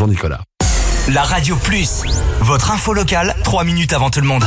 Bonjour Nicolas. La Radio Plus, votre info locale, 3 minutes avant tout le monde.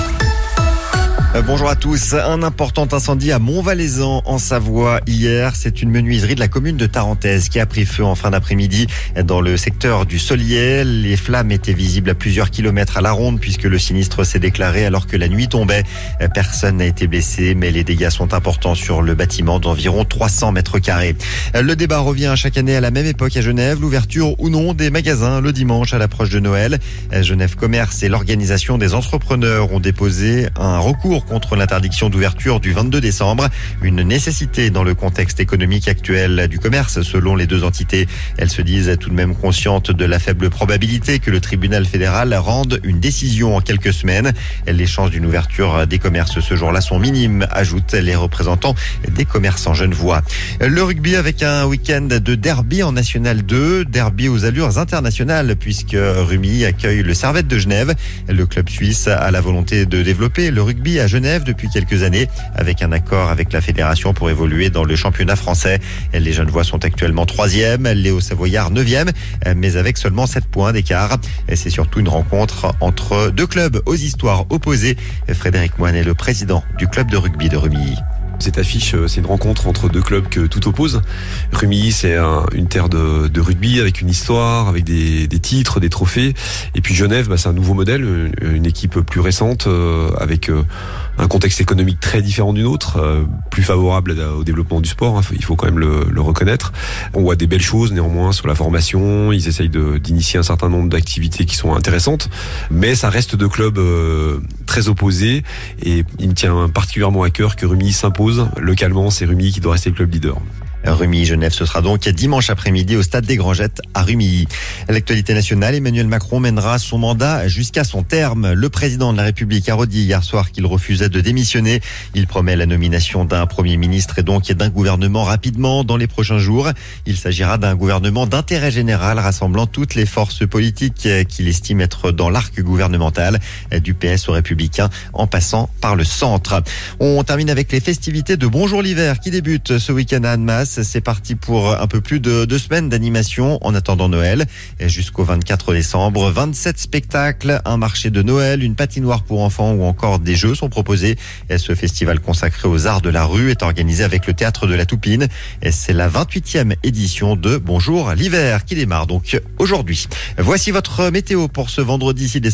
Bonjour à tous. Un important incendie à Montvalaisan en Savoie hier. C'est une menuiserie de la commune de Tarentaise qui a pris feu en fin d'après-midi dans le secteur du Solier. Les flammes étaient visibles à plusieurs kilomètres à la ronde puisque le sinistre s'est déclaré alors que la nuit tombait. Personne n'a été blessé, mais les dégâts sont importants sur le bâtiment d'environ 300 mètres carrés. Le débat revient chaque année à la même époque à Genève. L'ouverture ou non des magasins le dimanche à l'approche de Noël. Genève Commerce et l'organisation des entrepreneurs ont déposé un recours contre l'interdiction d'ouverture du 22 décembre. Une nécessité dans le contexte économique actuel du commerce, selon les deux entités. Elles se disent tout de même conscientes de la faible probabilité que le tribunal fédéral rende une décision en quelques semaines. Les chances d'une ouverture des commerces ce jour-là sont minimes, ajoutent les représentants des commerçants genevois. Le rugby avec un week-end de derby en National 2, derby aux allures internationales puisque Rumilly accueille le Servette de Genève. Le club suisse a la volonté de développer le rugby à Genève depuis quelques années, avec un accord avec la fédération pour évoluer dans le championnat français. Les Genevois sont actuellement 3e, les Hauts-Savoyards 9e, mais avec seulement 7 points d'écart. C'est surtout une rencontre entre deux clubs aux histoires opposées. Frédéric Moine est le président du club de rugby de Rumilly. Cette affiche, c'est une rencontre entre deux clubs que tout oppose. Rumilly, c'est une terre de rugby avec une histoire, avec des titres, des trophées. Et puis Genève, c'est un nouveau modèle, une équipe plus récente, avec un contexte économique très différent du nôtre, plus favorable au développement du sport, il faut quand même le reconnaître. On voit des belles choses néanmoins sur la formation, ils essayent d'initier un certain nombre d'activités qui sont intéressantes, mais ça reste deux clubs très opposés et il me tient particulièrement à cœur que Rumilly s'impose. Localement, c'est Rumilly qui doit rester le club leader. Rumilly-Genève, ce sera donc dimanche après-midi au stade des Grangettes à Rumilly. L'actualité nationale, Emmanuel Macron mènera son mandat jusqu'à son terme. Le président de la République a redit hier soir qu'il refusait de démissionner. Il promet la nomination d'un Premier ministre et donc d'un gouvernement rapidement dans les prochains jours. Il s'agira d'un gouvernement d'intérêt général rassemblant toutes les forces politiques qu'il estime être dans l'arc gouvernemental, du PS aux Républicains en passant par le centre. On termine avec les festivités de Bonjour l'hiver qui débutent ce week-end à Annemasse. C'est parti pour un peu plus de 2 semaines d'animation en attendant Noël. Et jusqu'au 24 décembre, 27 spectacles, un marché de Noël, une patinoire pour enfants ou encore des jeux sont proposés. Et ce festival consacré aux arts de la rue est organisé avec le Théâtre de la Toupine. Et c'est la 28e édition de Bonjour l'hiver qui démarre donc aujourd'hui. Voici votre météo pour ce vendredi 6 décembre.